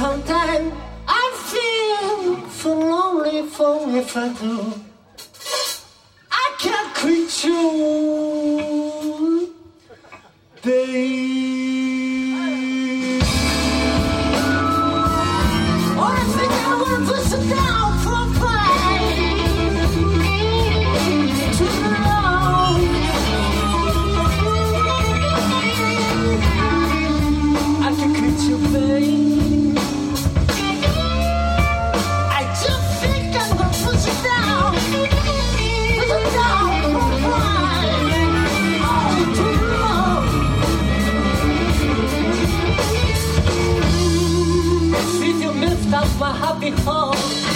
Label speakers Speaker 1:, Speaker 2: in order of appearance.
Speaker 1: Sometimes I feel so lonely for if I do. I can't quit you, babe. Oh, I think I want to sit down for a fight. Too long. I can't quit you, babe. My happy home.